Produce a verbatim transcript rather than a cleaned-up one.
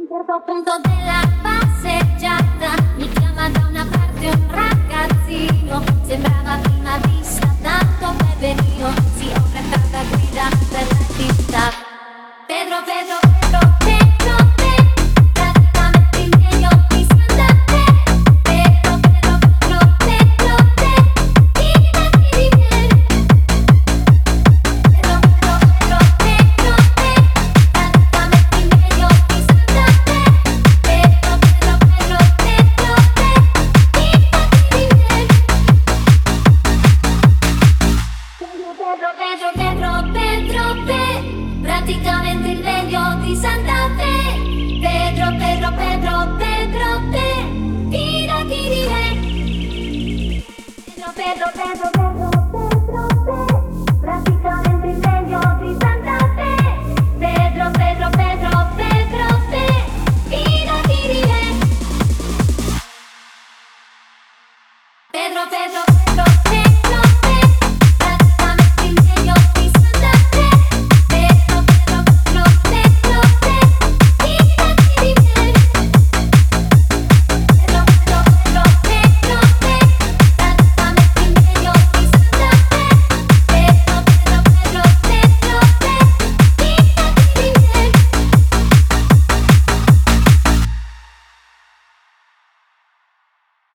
certo punto della passeggiata mi chiama da una parte un ragazzino, sembrava a prima vista tanto peperino, si offre tanta grida per la città. Pedro, Pedro